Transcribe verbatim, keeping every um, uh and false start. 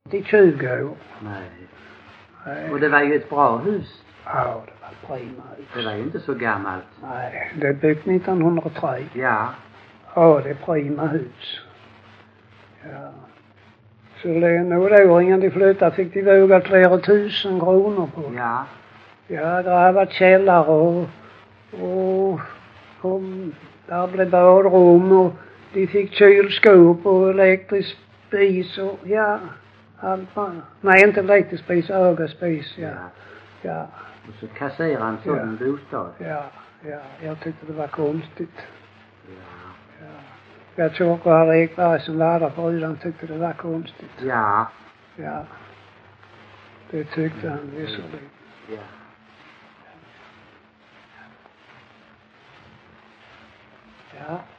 I tjugo år. Nej. Nej. Och det var ju ett bra hus. Ja, det var prima hus. Det var ju inte så gammalt. Nej, det är byggt nittonhundratre. Ja. Ja, det är prima hus. Ja. Så det, några år innan de flyttade fick de våga flera tusen kronor på. Ja. Ja, grävat källare och, och, och där blev badrum och de fick kylskåp och elektrisk spis och ja, allt var, nej inte elektrisk spis, ögaspis, ja. Ja. Ja. Och så kassera en sån Ja. bostad. Ja, ja, jag tyckte det var konstigt. Ja. Ja. Jag tror att herr Ekberg som var där förut, han tyckte det var konstigt. Ja. Ja. Det tyckte han visserligen. Ja. Ja.